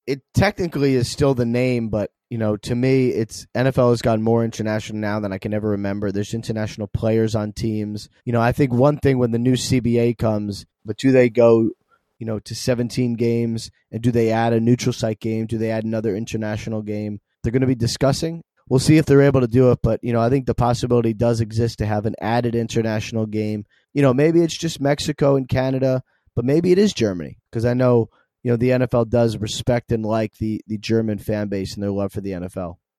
it technically is still the name, but to me, it's NFL has gotten more international now than I can ever remember. There's international players on teams. I think one thing when the new CBA comes, but do they go, to 17 games, and do they add a neutral site game? Do they add another international game? They're going to be discussing. We'll see if they're able to do it, but I think the possibility does exist to have an added international game. Maybe it's just Mexico and Canada, but maybe it is Germany, because I know the NFL does respect and like the German fan base and their love for the NFL.